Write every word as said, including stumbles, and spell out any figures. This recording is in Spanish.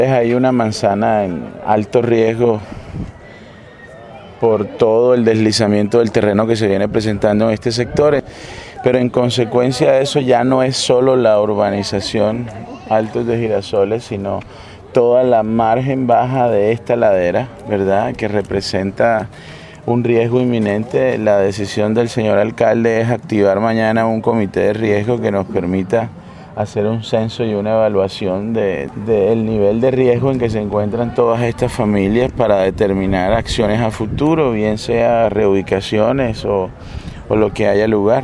Hay una manzana en alto riesgo por todo el deslizamiento del terreno que se viene presentando en este sector, pero en consecuencia de eso ya no es solo la urbanización Altos de Girasoles, sino toda la margen baja de esta ladera, ¿verdad?, que representa un riesgo inminente. La decisión del señor alcalde es activar mañana un comité de riesgo que nos permita hacer un censo y una evaluación del de, de nivel de riesgo en que se encuentran todas estas familias para determinar acciones a futuro, bien sea reubicaciones o, o lo que haya lugar.